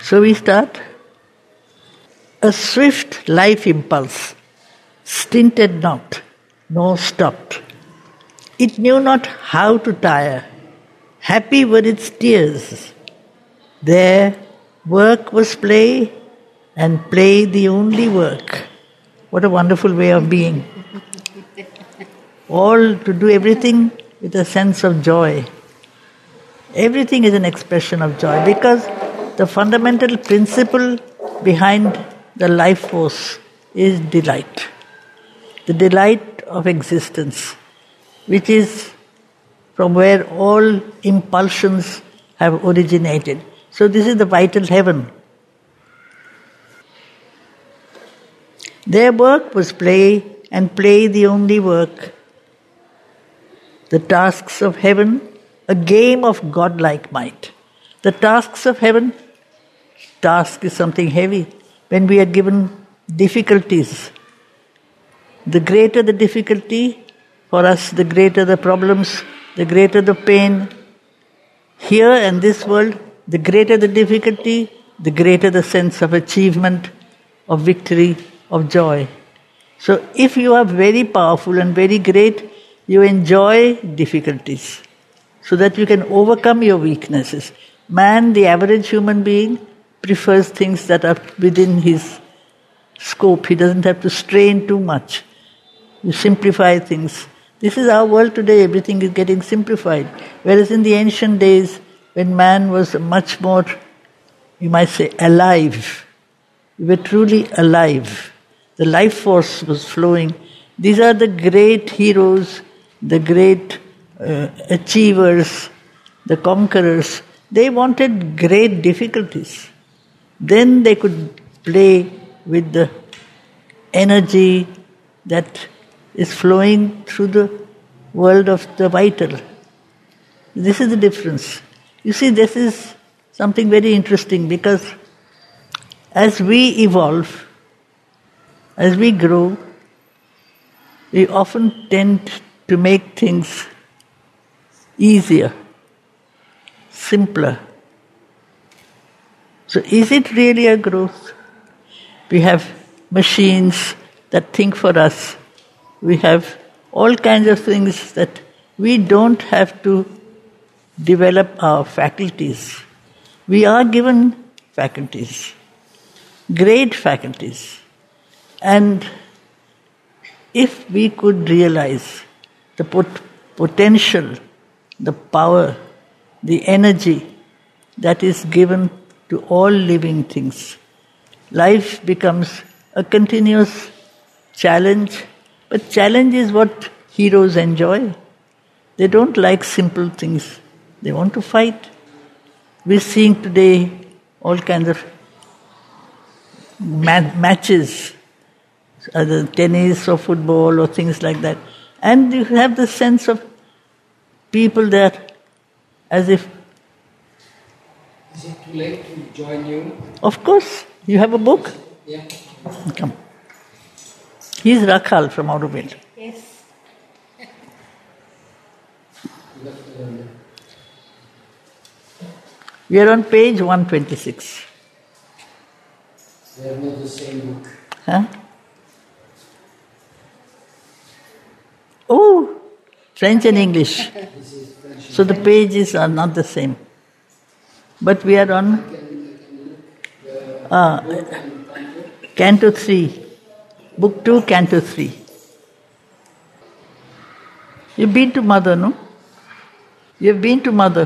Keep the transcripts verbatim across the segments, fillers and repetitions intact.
So we start. A swift life impulse, stinted not, nor stopped. It knew not how to tire. Happy were its tears. There, work was play, and play the only work. What a wonderful way of being. All to do everything with a sense of joy. Everything is an expression of joy because the fundamental principle behind the life force is delight. The delight of existence, which is from where all impulsions have originated. So this is the vital heaven. Their work was play, and play the only work. The tasks of heaven, a game of godlike might. The tasks of heaven, task is something heavy. When we are given difficulties, the greater the difficulty, for us the greater the problems, the greater the pain. Here in this world, the greater the difficulty, the greater the sense of achievement, of victory, of joy. So if you are very powerful and very great, you enjoy difficulties so that you can overcome your weaknesses. Man, the average human being, prefers things that are within his scope. He doesn't have to strain too much. You simplify things. This is our world today. Everything is getting simplified. Whereas in the ancient days, when man was much more, you might say, alive. We were truly alive. The life force was flowing. These are the great heroes, the great uh, achievers, the conquerors. They wanted great difficulties. Then they could play with the energy that is flowing through the world of the vital. This is the difference. You see, this is something very interesting because as we evolve, as we grow, we often tend to make things easier, simpler. So is it really a growth? We have machines that think for us. We have all kinds of things that we don't have to develop our faculties. We are given faculties, great faculties. And if we could realize the pot- potential, the power, the energy that is given to all living things, life becomes a continuous challenge. But challenge is what heroes enjoy. They don't like simple things. They want to fight. We're seeing today all kinds of ma- matches, either tennis or football or things like that. And you have the sense of people there as if... Is it too late to join you? Of course. You have a book? Yeah. Come. He's Rakhal from Auroville. Yes. We are on page one twenty-six. They are not the same book. Huh? Oh, French and English. This is French. So the pages are not the same. But we are on uh, Canto three. Book two, Canto three. You've been to Mother, no? You've been to Mother.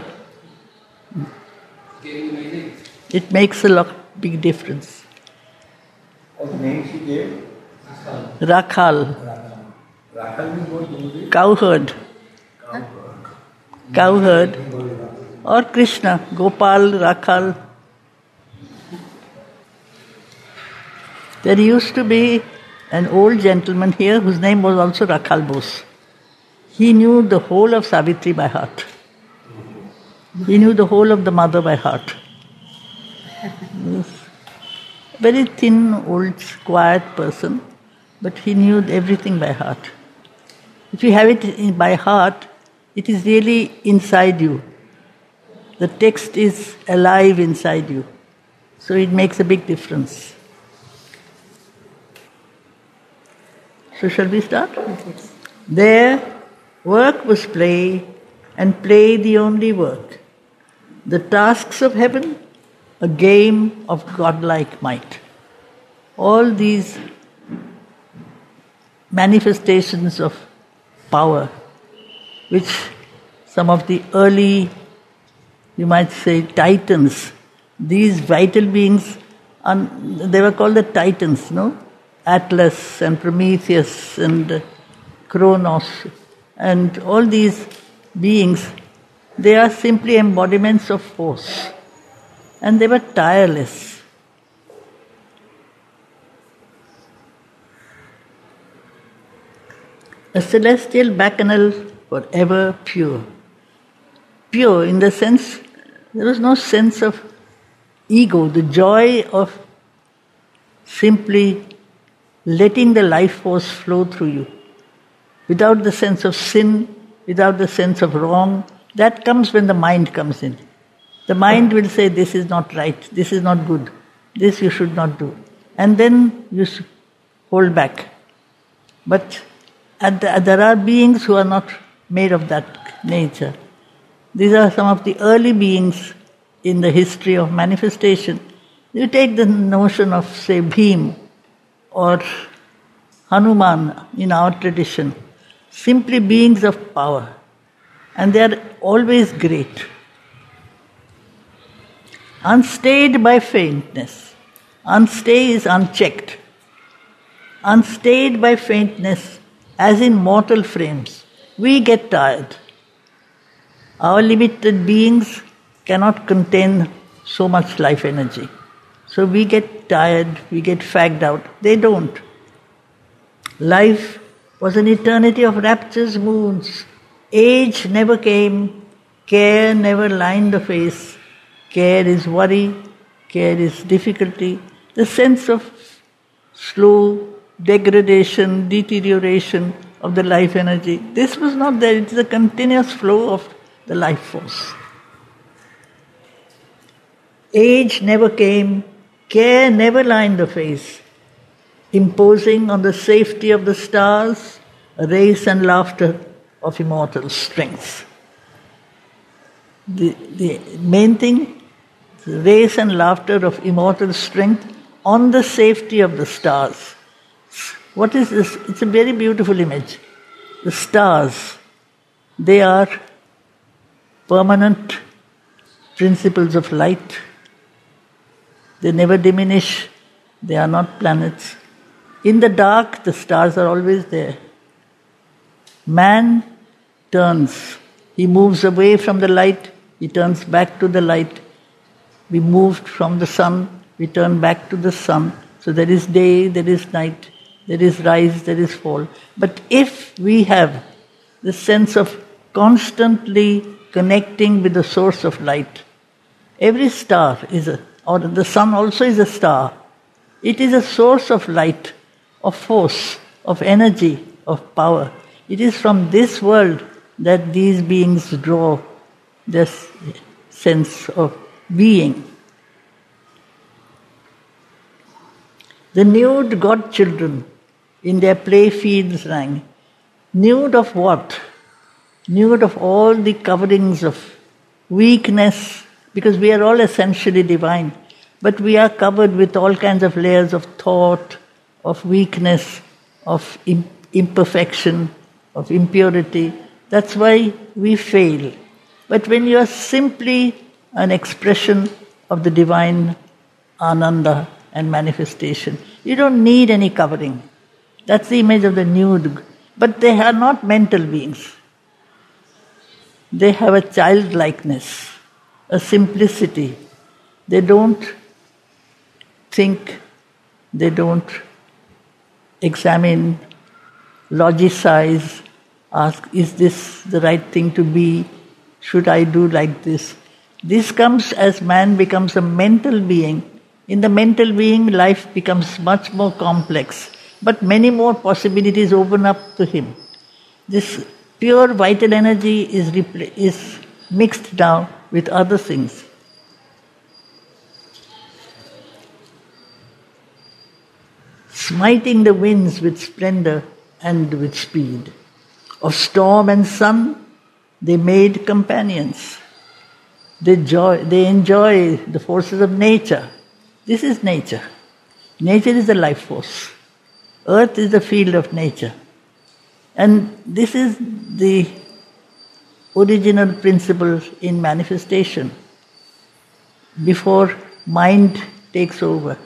It makes a lot big difference. What name she gave? Rakhal. Rakhal means what do you Cowherd. Cowherd. Or Krishna. Gopal, Rakhal. There used to be an old gentleman here whose name was also Rakhal Bose. He knew the whole of Savitri by heart. He knew the whole of the Mother by heart. Very thin, old, quiet person, but he knew everything by heart. If you have it in, by heart, it is really inside you. The text is alive inside you. So it makes a big difference. So shall we start? Yes. There, work was play, and play the only work. The tasks of heaven, a game of godlike might. All these manifestations of power, which some of the early, you might say, titans, these vital beings, they were called the titans, no? Atlas and Prometheus and Kronos and all these beings, they are simply embodiments of force. And they were tireless. A celestial bacchanal forever pure. Pure in the sense, there was no sense of ego, the joy of simply letting the life force flow through you. Without the sense of sin, without the sense of wrong, that comes when the mind comes in. The mind will say, this is not right, this is not good, this you should not do. And then you hold back. But at the, there are beings who are not made of that nature. These are some of the early beings in the history of manifestation. You take the notion of, say, Bhim or Hanuman in our tradition, simply beings of power. And they are always great. Unstayed by faintness. Unstay is unchecked. Unstayed by faintness, as in mortal frames. We get tired. Our limited beings cannot contain so much life energy. So we get tired, we get fagged out. They don't. Life was an eternity of raptures, moods. Age never came, care never lined the face. Care is worry, care is difficulty. The sense of slow degradation, deterioration of the life energy. This was not there. It is a continuous flow of the life force. Age never came, care never lined the face, imposing on the safety of the stars a race and laughter of immortal strength. The, the main thing, the race and laughter of immortal strength on the safety of the stars. What is this? It's a very beautiful image. The stars, they are permanent principles of light. They never diminish. They are not planets. In the dark, the stars are always there. Man turns. He moves away from the light. He turns back to the light. We moved from the sun. We turn back to the sun. So there is day, there is night, there is rise, there is fall. But if we have the sense of constantly connecting with the source of light, every star is a, or the sun also is a star. It is a source of light, of force, of energy, of power. It is from this world that these beings draw this sense of being. The nude godchildren in their play fields rang. Nude of what? Nude of all the coverings of weakness, because we are all essentially divine, but we are covered with all kinds of layers of thought, of weakness, of imperfection, of impurity. That's why we fail. But when you are simply an expression of the divine Ananda and manifestation, you don't need any covering. That's the image of the nude. But they are not mental beings. They have a childlikeness, a simplicity. They don't think, they don't examine, logicize, ask, is this the right thing to be? Should I do like this? This comes as man becomes a mental being. In the mental being, life becomes much more complex, but many more possibilities open up to him. This pure vital energy is, repl- is mixed now with other things. smiting the winds with splendor and with speed. Of storm and sun, they made companions. They, joy, they enjoy the forces of nature. This is nature. Nature is the life force. Earth is the field of nature. And this is the original principle in manifestation before mind takes over.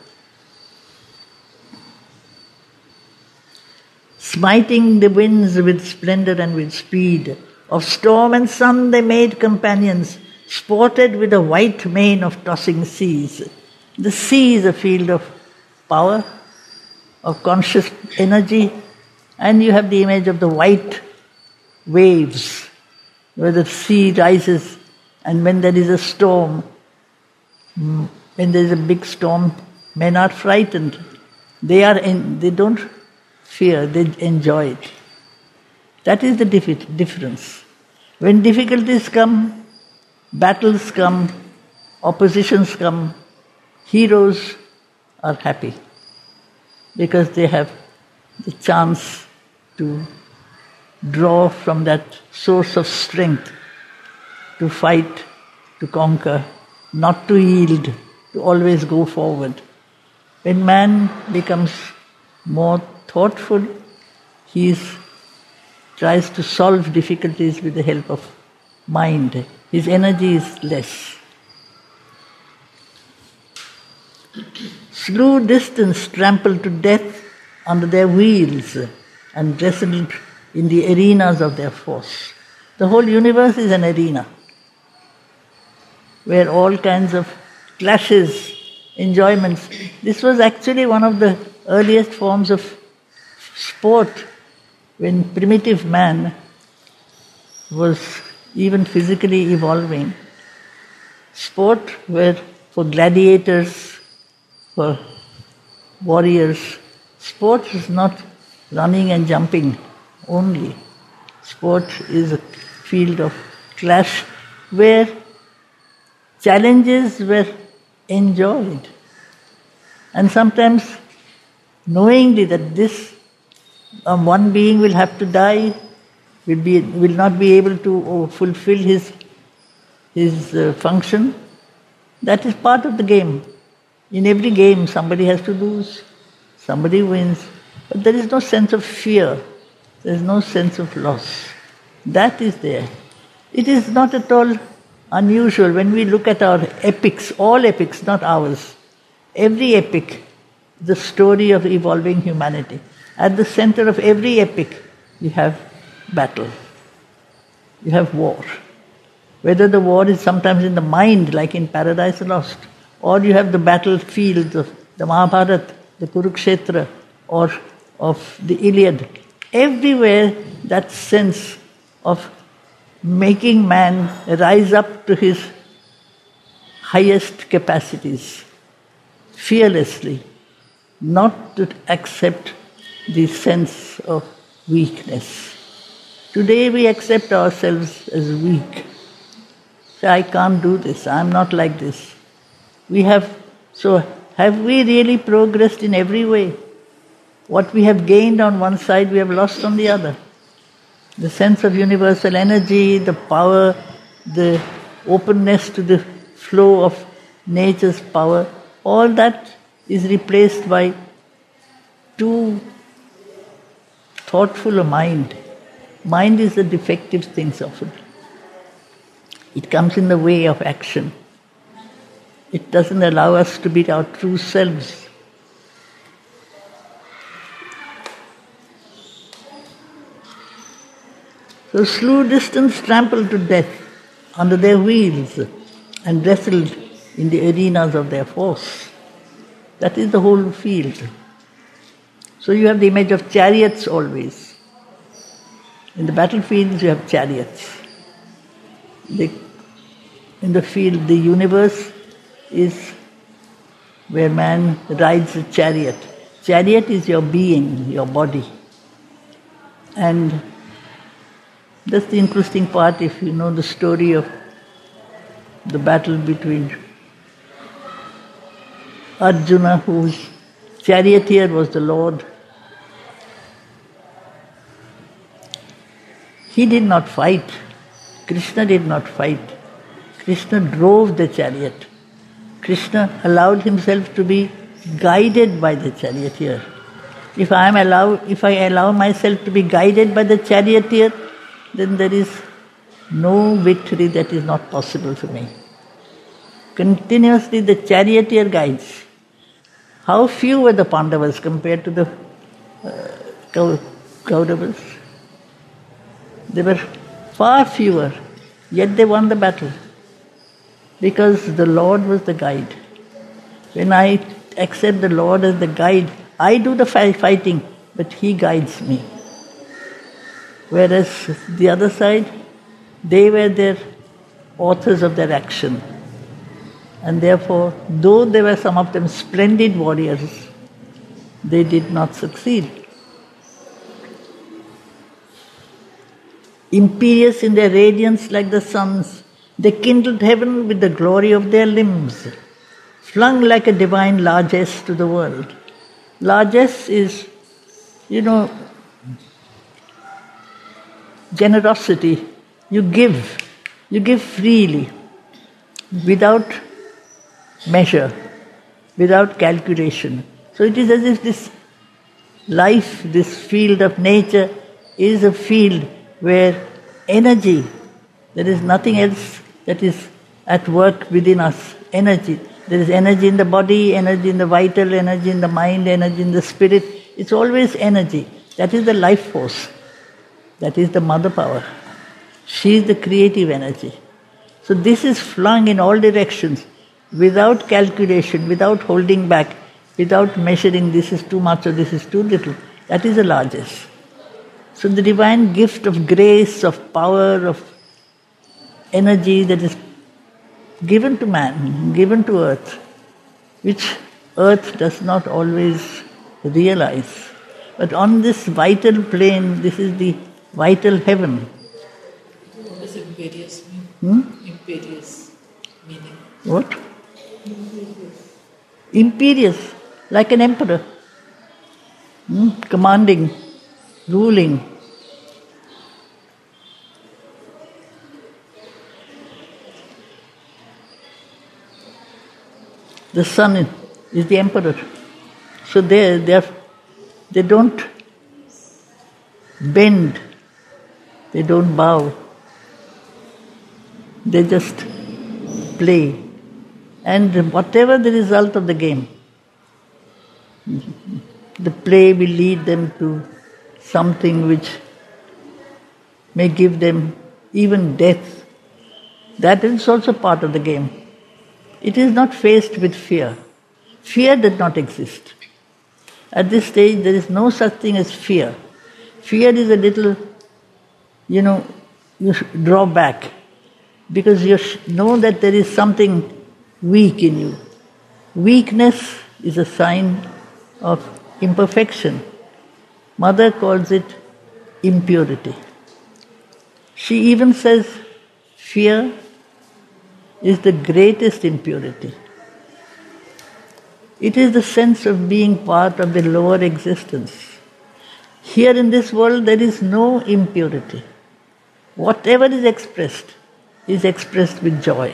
Smiting the winds with splendor and with speed. Of storm and sun they made companions, sported with a white mane of tossing seas. The sea is a field of power, of conscious energy, and you have the image of the white waves, where the sea rises, and when there is a storm, when there is a big storm, men are frightened. They are in, they don't fear, they enjoy it. That is the dif- difference. When difficulties come, battles come, oppositions come, heroes are happy because they have the chance to draw from that source of strength to fight, to conquer, not to yield, to always go forward. When man becomes more thoughtful, he is, tries to solve difficulties with the help of mind. His energy is less. Slew distance, trampled to death under their wheels, and wrestled in the arenas of their force. The whole universe is an arena where all kinds of clashes, enjoyments. This was actually one of the earliest forms of sport when primitive man was even physically evolving. Sport were for gladiators, for warriors. Sport is not running and jumping only. Sport is a field of clash where challenges were enjoyed. And sometimes knowingly that this um, one being will have to die, will be will not be able to oh, fulfill his his uh, function. That is part of the game. In every game, somebody has to lose, somebody wins, but there is no sense of fear. There is no sense of loss. That is there. It is not at all unusual when we look at our epics, all epics, not ours. Every epic, the story of evolving humanity. At the center of every epic, you have battle. You have war. Whether the war is sometimes in the mind, like in Paradise Lost, or you have the battlefields of the Mahabharata, the Kurukshetra, or of the Iliad. Everywhere that sense of making man rise up to his highest capacities, fearlessly, not to accept the sense of weakness. Today we accept ourselves as weak. Say, I can't do this, I'm not like this. We have, so have we really progressed in every way? What we have gained on one side, we have lost on the other. The sense of universal energy, the power, the openness to the flow of nature's power, all that is replaced by too thoughtful a mind. Mind is a defective thing often. It comes in the way of action. It doesn't allow us to be our true selves. So slew distance, trampled to death under their wheels, and wrestled in the arenas of their force. That is the whole field. So you have the image of chariots always. In the battlefields you have chariots. The, in the field, the universe is where man rides a chariot. Chariot is your being, your body. And that's the interesting part if you know the story of the battle between Arjuna, who's charioteer was the Lord. He did not fight. Krishna did not fight. Krishna drove the chariot. Krishna allowed himself to be guided by the charioteer. If I am allow, if I allow myself to be guided by the charioteer, then there is no victory that is not possible for me. Continuously the charioteer guides. How few were the Pandavas compared to the uh, Kauravas? They were far fewer, yet they won the battle. Because the Lord was the guide. When I accept the Lord as the guide, I do the fighting, but He guides me. Whereas the other side, they were their authors of their action. And therefore, though there were some of them splendid warriors, they did not succeed. Imperious in their radiance like the suns, they kindled heaven with the glory of their limbs, flung like a divine largesse to the world. Largesse is, you know, generosity. You give. You give freely, without measure, without calculation. So it is as if this life, this field of nature, is a field where energy, there is nothing else that is at work within us. Energy. There is energy in the body, energy in the vital, energy in the mind, energy in the spirit. It's always energy. That is the life force. That is the mother power. She is the creative energy. So this is flung in all directions, without calculation, without holding back, without measuring this is too much or this is too little. That is the largest. So the divine gift of grace, of power, of energy that is given to man, given to earth, which earth does not always realize. But on this vital plane, this is the vital heaven. What does imperious mean? Hmm? Imperious meaning. What? Imperious, like an emperor. Hmm? Commanding, ruling. The sun is the emperor. So they they they don't bend, they don't bow. They just play. And whatever the result of the game, the play will lead them to something which may give them even death. That is also part of the game. It is not faced with fear. Fear did not exist. At this stage, there is no such thing as fear. Fear is a little, you know, you draw back because you know that there is something weak in you. Weakness is a sign of imperfection. Mother calls it impurity. She even says fear is the greatest impurity. It is the sense of being part of the lower existence. Here in this world there is no impurity. Whatever is expressed is expressed with joy.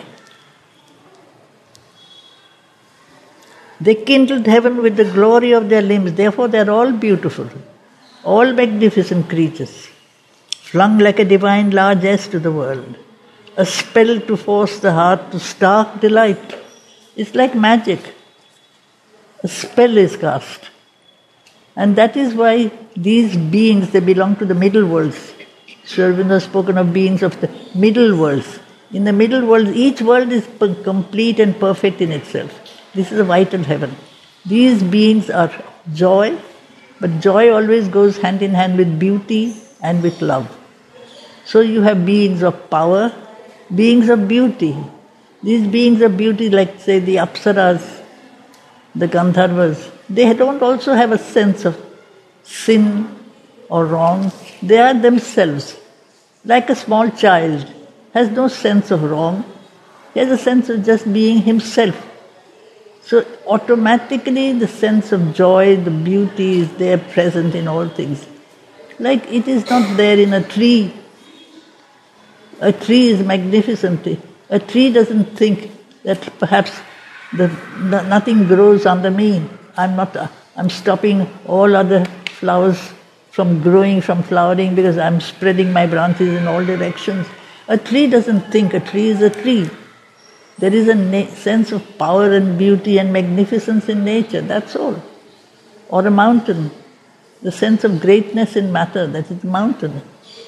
They kindled heaven with the glory of their limbs, therefore they are all beautiful, all magnificent creatures, flung like a divine largesse to the world. A spell to force the heart to stark delight. It's like magic. A spell is cast. And that is why these beings, they belong to the middle worlds. Sri Aurobindo has spoken of beings of the middle worlds. In the middle world, each world is complete and perfect in itself. This is a vital heaven. These beings are joy, but joy always goes hand in hand with beauty and with love. So you have beings of power, beings of beauty. These beings of beauty, like say the Apsaras, the Gandharvas, they don't also have a sense of sin or wrong. They are themselves. Like a small child has no sense of wrong. He has a sense of just being himself. So automatically the sense of joy, the beauty is there present in all things. Like it is not there in a tree. A tree is magnificent. A tree doesn't think that perhaps the, the, nothing grows under me. I'm not. I'm stopping all other flowers from growing, from flowering, because I'm spreading my branches in all directions. A tree doesn't think. A tree is a tree. There is a na- sense of power and beauty and magnificence in nature. That's all. Or a mountain. The sense of greatness in matter. That is a mountain.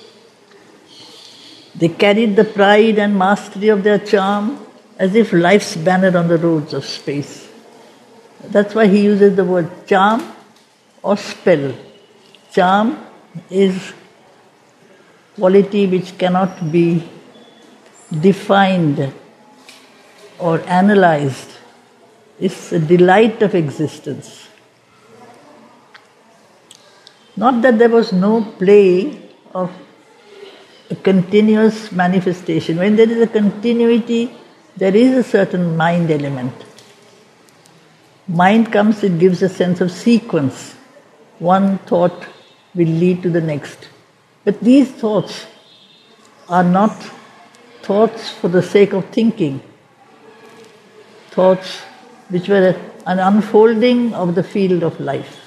They carried the pride and mastery of their charm as if life's banner on the roads of space. That's why he uses the word charm or spell. Charm is quality which cannot be defined or analyzed. It's a delight of existence. Not that there was no play of a continuous manifestation. When there is a continuity, there is a certain mind element. Mind comes, it gives a sense of sequence. One thought will lead to the next. But these thoughts are not thoughts for the sake of thinking. Thoughts which were an unfolding of the field of life.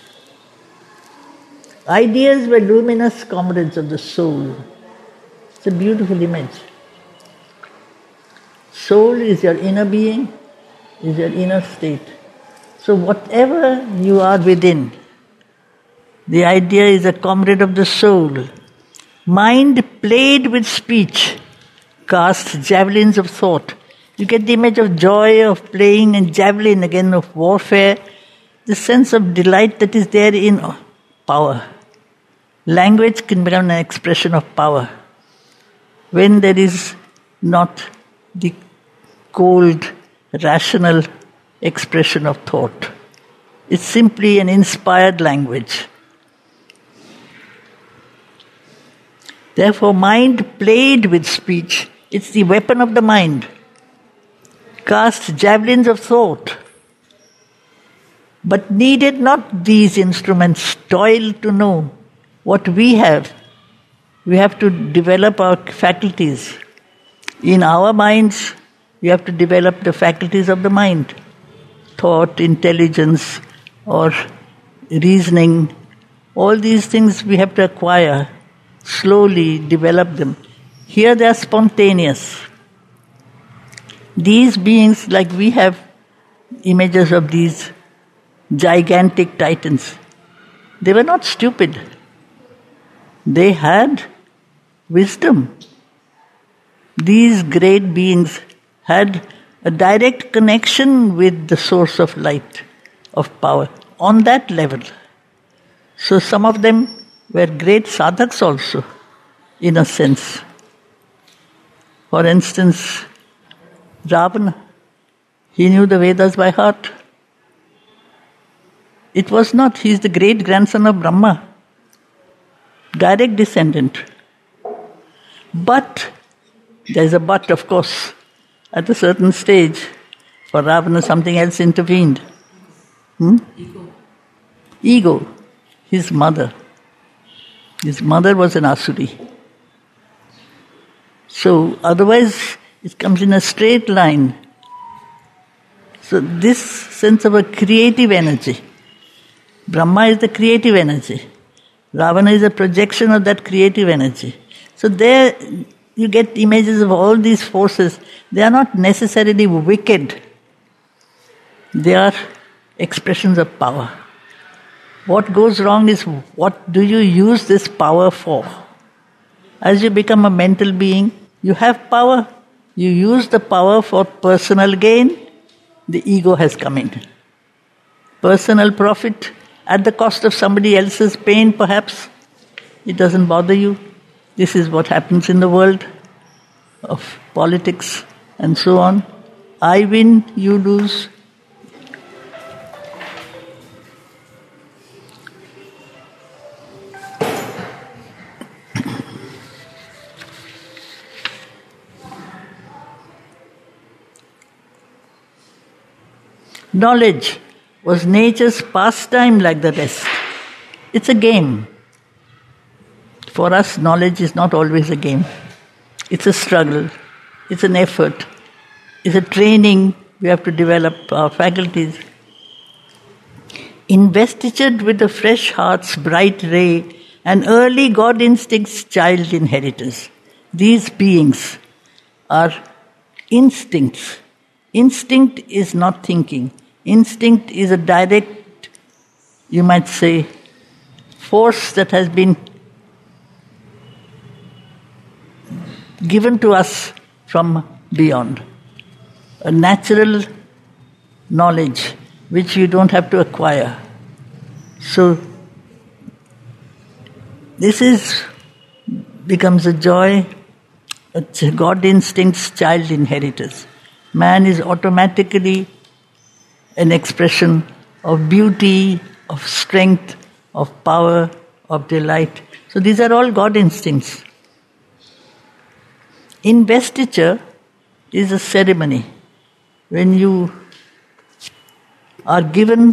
Ideas were luminous comrades of the soul. It's a beautiful image. Soul is your inner being, is your inner state. So whatever you are within, the idea is a comrade of the soul. Mind played with speech, cast javelins of thought. You get the image of joy of playing and javelin again of warfare, the sense of delight that is there in power. Language can become an expression of power. When there is not the cold, rational expression of thought. It's simply an inspired language. Therefore, mind played with speech. It's the weapon of the mind. Cast javelins of thought. But needed not these instruments toil to know what we have. We have to develop our faculties. In our minds, we have to develop the faculties of the mind. Thought, intelligence, or reasoning. All these things we have to acquire. Slowly develop them. Here they are spontaneous. These beings, like we have images of these gigantic titans, they were not stupid. They had wisdom. These great beings had a direct connection with the source of light, of power, on that level. So some of them were great sadhaks also, in a sense. For instance, Ravana, he knew the Vedas by heart. It was not, he is the great grandson of Brahma, direct descendant. But, there is a but of course, at a certain stage, for Ravana something else intervened. Hmm? Ego. Ego, his mother. His mother was an Asuri. So, otherwise, it comes in a straight line. So, this sense of a creative energy. Brahma is the creative energy. Ravana is a projection of that creative energy. So, there you get images of all these forces. They are not necessarily wicked. They are expressions of power. What goes wrong is, what do you use this power for? As you become a mental being, you have power. You use the power for personal gain, the ego has come in. Personal profit at the cost of somebody else's pain, perhaps, it doesn't bother you. This is what happens in the world of politics and so on. I win, you lose. Knowledge was nature's pastime like the rest. It's a game. For us, knowledge is not always a game. It's a struggle. It's an effort. It's a training. We have to develop our faculties. Investitured with the fresh heart's bright ray, and early God instinct's child inheritors. These beings are instincts. Instinct is not thinking. Instinct is a direct, you might say, force that has been given to us from beyond. A natural knowledge which you don't have to acquire. So, this is becomes a joy, a God instinct's child inheritors. Man is automatically an expression of beauty, of strength, of power, of delight. So these are all God instincts. Investiture is a ceremony. When you are given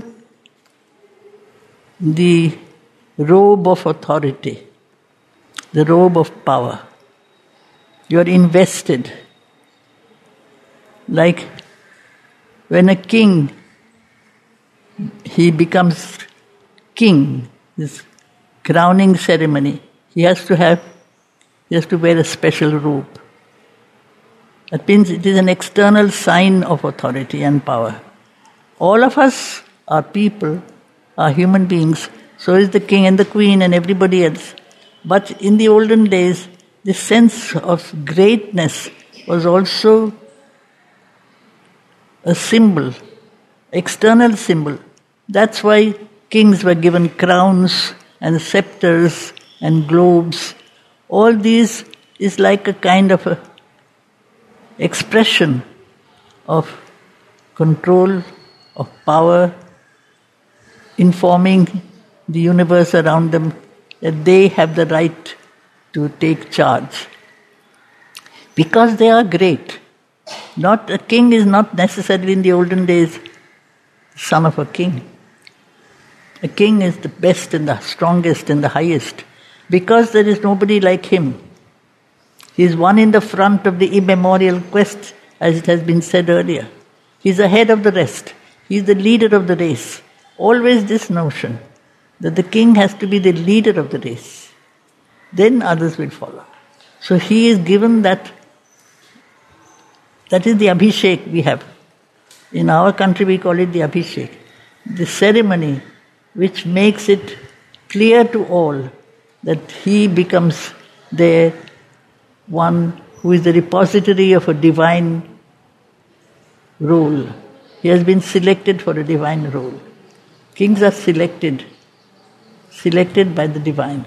the robe of authority, the robe of power, you are invested. Like when a king, he becomes king, this crowning ceremony, he has to have, he has to wear a special robe. That means it is an external sign of authority and power. All of us are people, are human beings. So is the king and the queen and everybody else. But in the olden days, the sense of greatness was also a symbol, external symbol. That's why kings were given crowns and scepters and globes. All these is like a kind of a expression of control, of power, informing the universe around them that they have the right to take charge. Because they are great. Not a king is not necessarily in the olden days son of a king. A king is the best and the strongest and the highest. Because there is nobody like him. He is one in the front of the immemorial quest, as it has been said earlier. He is ahead of the rest. He is the leader of the race. Always this notion that the king has to be the leader of the race. Then others will follow. So he is given that. That is the Abhishek we have. In our country we call it the Abhishek. The ceremony which makes it clear to all that he becomes their one who is the repository of a divine role. He has been selected for a divine role. Kings are selected, selected by the divine.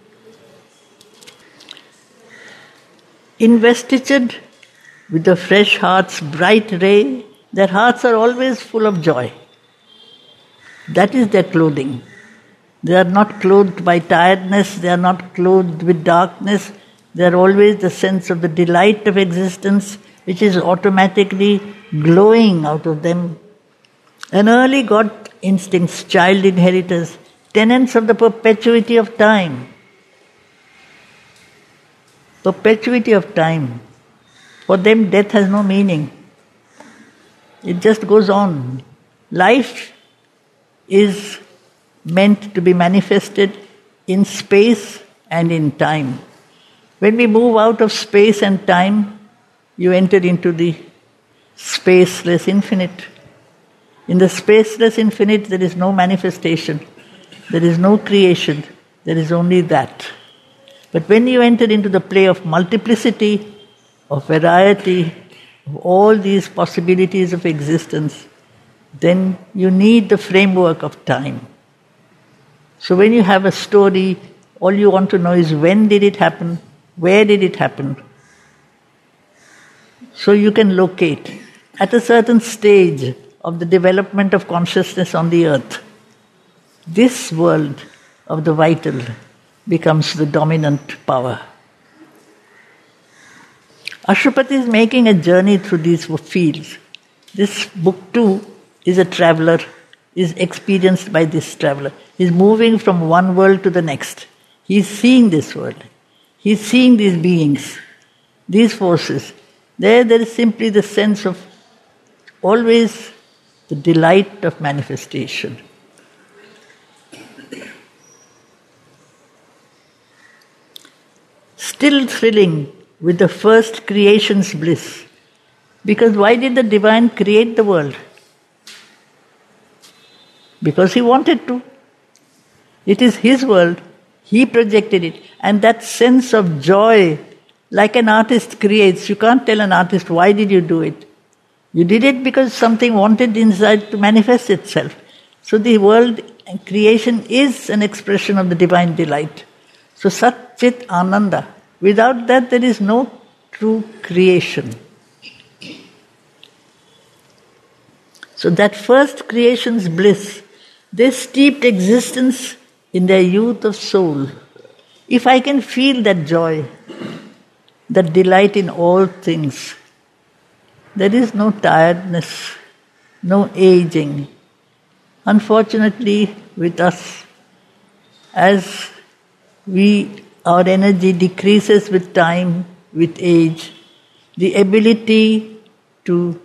Investitured with the fresh heart's bright ray, their hearts are always full of joy. That is their clothing. They are not clothed by tiredness, they are not clothed with darkness. They are always the sense of the delight of existence which is automatically glowing out of them. An early God instincts, child inheritors, tenants of the perpetuity of time. Perpetuity of time. For them, death has no meaning. It just goes on. Life is meant to be manifested in space and in time. When we move out of space and time, you enter into the spaceless infinite. In the spaceless infinite, there is no manifestation. There is no creation. There is only that. But when you enter into the play of multiplicity, of variety, of all these possibilities of existence, then you need the framework of time. So when you have a story, all you want to know is when did it happen, where did it happen? So you can locate. At a certain stage of the development of consciousness on the earth, this world of the vital becomes the dominant power. Ashwapati is making a journey through these fields. This book too is a traveler, is experienced by this traveler. He's moving from one world to the next. He's seeing this world. He's seeing these beings, these forces. There, there is simply the sense of always the delight of manifestation. Still thrilling with the first creation's bliss. Because why did the divine create the world? Because he wanted to. It is his world. He projected it. And that sense of joy, like an artist creates, you can't tell an artist, why did you do it? You did it because something wanted inside to manifest itself. So the world and creation is an expression of the divine delight. So Sat Chit Ananda. Without that there is no true creation. So that first creation's bliss, they steeped existence in their youth of soul. If I can feel that joy, that delight in all things, there is no tiredness, no aging. Unfortunately, with us, as we, our energy decreases with time, with age, the ability to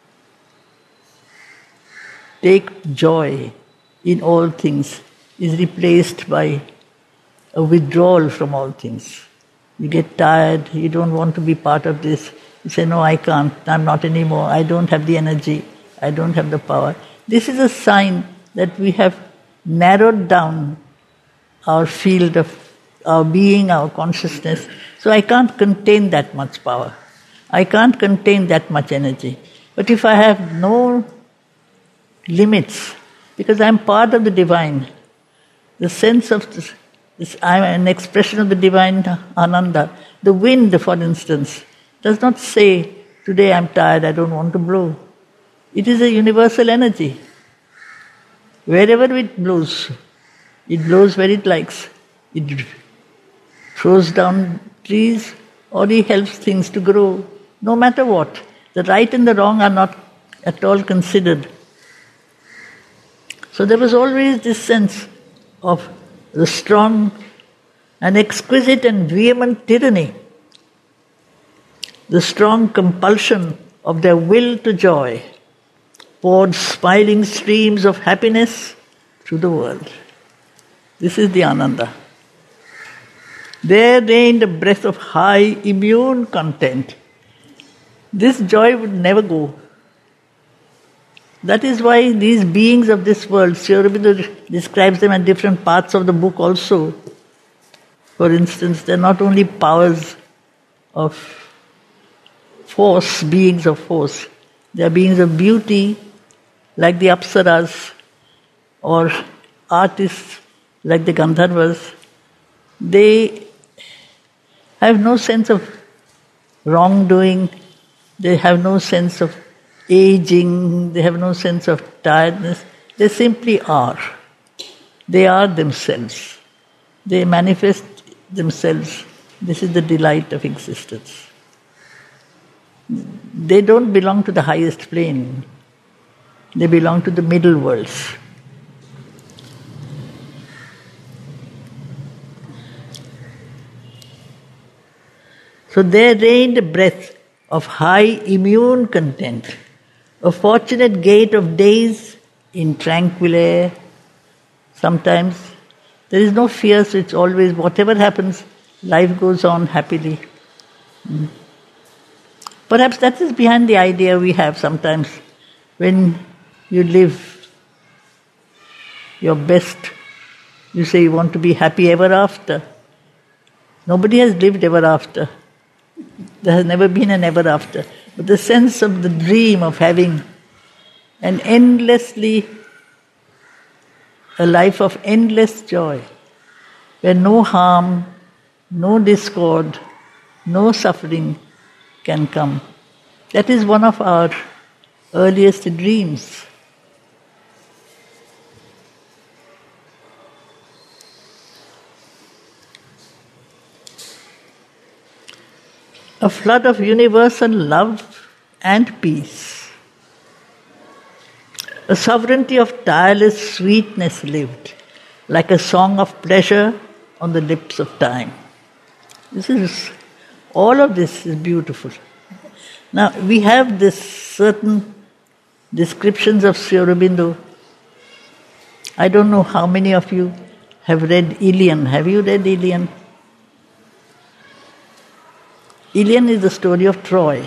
take joy in all things is replaced by a withdrawal from all things. You get tired, you don't want to be part of this. You say, no, I can't, I'm not anymore, I don't have the energy, I don't have the power. This is a sign that we have narrowed down our field of our being, our consciousness. So I can't contain that much power. I can't contain that much energy. But if I have no limits, because I'm part of the divine, the sense of this, this, I'm an expression of the divine Ananda. The wind, for instance, does not say, today I'm tired, I don't want to blow. It is a universal energy. Wherever it blows, it blows where it likes. It throws down trees or it helps things to grow, no matter what. The right and the wrong are not at all considered. So there was always this sense of the strong and exquisite and vehement tyranny, the strong compulsion of their will to joy, poured smiling streams of happiness through the world. This is the Ananda. There reigned a breath of high immune content. This joy would never go. That is why these beings of this world, Sri Aurobindo describes them at different parts of the book also. For instance, they are not only powers of force, beings of force, they are beings of beauty, like the Apsaras, or artists, like the Gandharvas. They have no sense of wrongdoing, they have no sense of aging, they have no sense of tiredness. They simply are. They are themselves. They manifest themselves. This is the delight of existence. They don't belong to the highest plane. They belong to the middle worlds. So there reigned a breath of high immune content, a fortunate gait of days in tranquil air. Sometimes there is no fear, so it's always, whatever happens, life goes on happily. Mm. Perhaps that is behind the idea we have sometimes. When you live your best, you say you want to be happy ever after. Nobody has lived ever after. There has never been an ever after. But the sense of the dream of having an endlessly, a life of endless joy, where no harm, no discord, no suffering can come. That is one of our earliest dreams. A flood of universal love and peace. A sovereignty of tireless sweetness lived, like a song of pleasure on the lips of time. This is, all of this is beautiful. Now, we have this certain descriptions of Sri Aurobindo. I don't know how many of you have read Ilion. Have you read Ilion? Ilion is the story of Troy.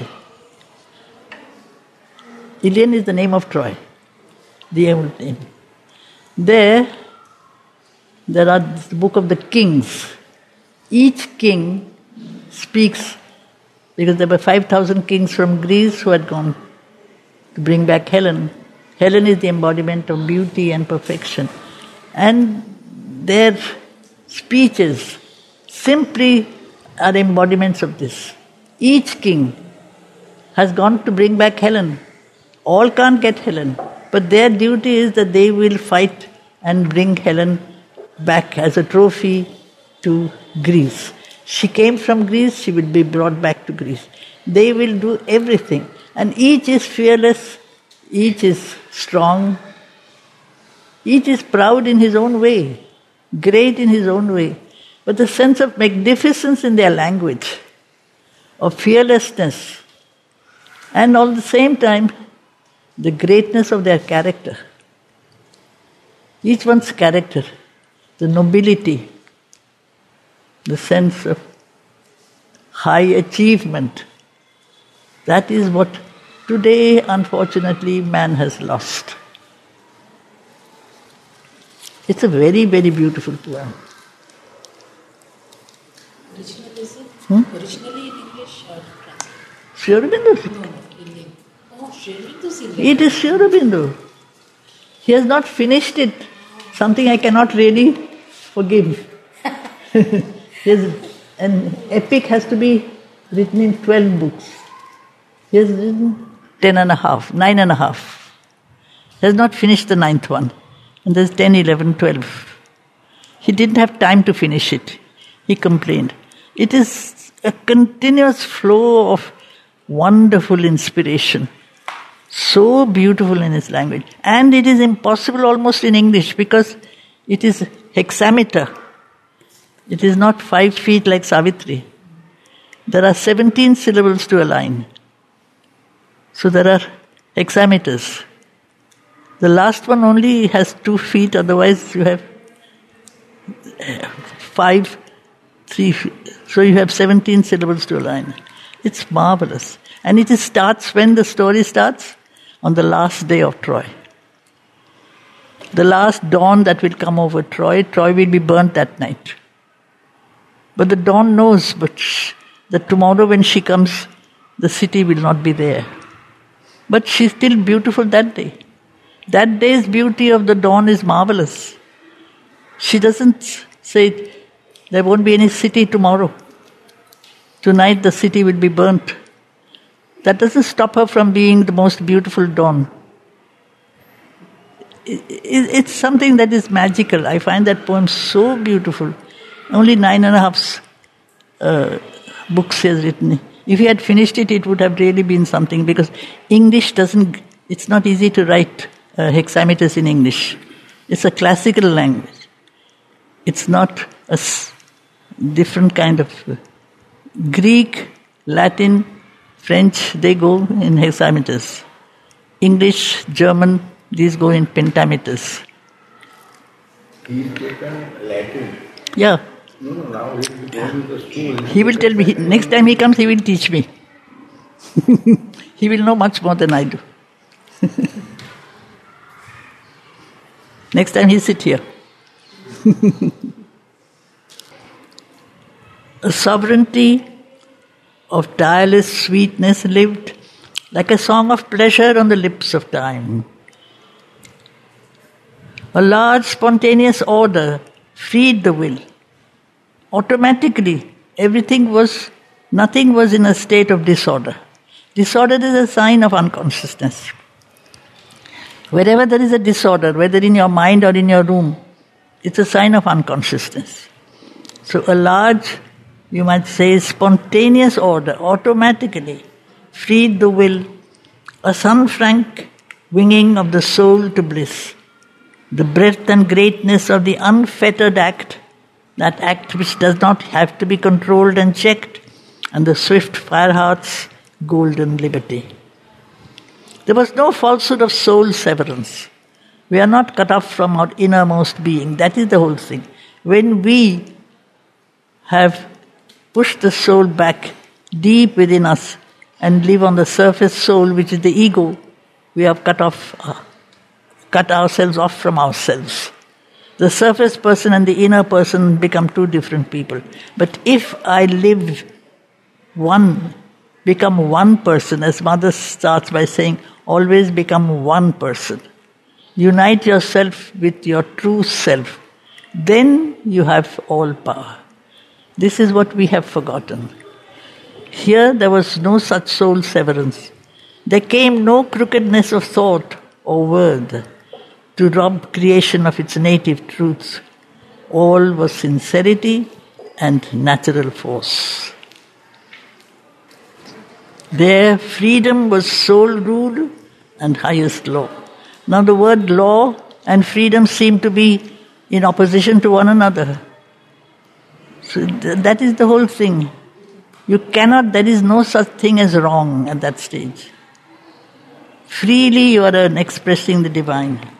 Ilion is the name of Troy, the old name. There, there are the book of the kings. Each king speaks, because there were five thousand kings from Greece who had gone to bring back Helen. Helen is the embodiment of beauty and perfection. And their speeches simply are embodiments of this. Each king has gone to bring back Helen. All can't get Helen, but their duty is that they will fight and bring Helen back as a trophy to Greece. She came from Greece, she will be brought back to Greece. They will do everything. And each is fearless, each is strong, each is proud in his own way, great in his own way. But the sense of magnificence in their language, of fearlessness, and all the same time, the greatness of their character. Each one's character, the nobility, the sense of high achievement. That is what today, unfortunately, man has lost. It's a very, very beautiful poem. Original is it? Hmm? Originally in English or translated? Sri Aurobindo. No, no, Indian. Oh, Sri Aurobindo Indian. It is Sri Aurobindo. He has not finished it. Something I cannot really forgive. His, an epic has to be written in twelve books. He has written ten and a half, nine and a half. He has not finished the ninth one. And there's ten, eleven, twelve. He didn't have time to finish it. He complained. It is a continuous flow of wonderful inspiration. So beautiful in his language. And it is impossible almost in English because it is hexameter. It is not five feet like Savitri. There are seventeen syllables to a line. So there are hexameters. The last one only has two feet, otherwise you have five, three feet. So you have seventeen syllables to a line. It's marvelous. And it starts when the story starts? On the last day of Troy. The last dawn that will come over Troy, Troy will be burnt that night. But the dawn knows but sh- that tomorrow when she comes, the city will not be there. But she's still beautiful that day. That day's beauty of the dawn is marvelous. She doesn't say, there won't be any city tomorrow. Tonight the city will be burnt. That doesn't stop her from being the most beautiful dawn. It's something that is magical. I find that poem so beautiful. Only nine and a half uh, books he has written. If he had finished it, it would have really been something, because English doesn't, it's not easy to write uh, hexameters in English. It's a classical language. It's not a s- different kind of... Uh, Greek, Latin, French, they go in hexameters. English, German, these go in pentameters. He's taken Latin. Yeah. No, no, now he will go to the school. He will tell me, he, next time he comes, he will teach me. He will know much more than I do. Next time he sit here. A sovereignty of tireless sweetness lived, like a song of pleasure on the lips of time. A large spontaneous order freed the will. Automatically, everything was, nothing was in a state of disorder. Disorder is a sign of unconsciousness. Wherever there is a disorder, whether in your mind or in your room, it's a sign of unconsciousness. So a large, you might say, spontaneous order automatically freed the will. A sun frank winging of the soul to bliss, the breadth and greatness of the unfettered act, that act which does not have to be controlled and checked, and the swift fire heart's golden liberty. There was no falsehood of soul severance. We are not cut off from our innermost being. That is the whole thing. When we have pushed the soul back deep within us and live on the surface soul, which is the ego, we have cut off, uh, cut ourselves off from ourselves. The surface person and the inner person become two different people. But if I live one, become one person, as Mother starts by saying, always become one person. Unite yourself with your true self. Then you have all power. This is what we have forgotten. Here there was no such soul severance. There came no crookedness of thought or word to rob creation of its native truths. All was sincerity and natural force. There freedom was sole rule and highest law. Now the word law and freedom seem to be in opposition to one another. So th- that is the whole thing. You cannot, there is no such thing as wrong at that stage. Freely you are expressing the divine.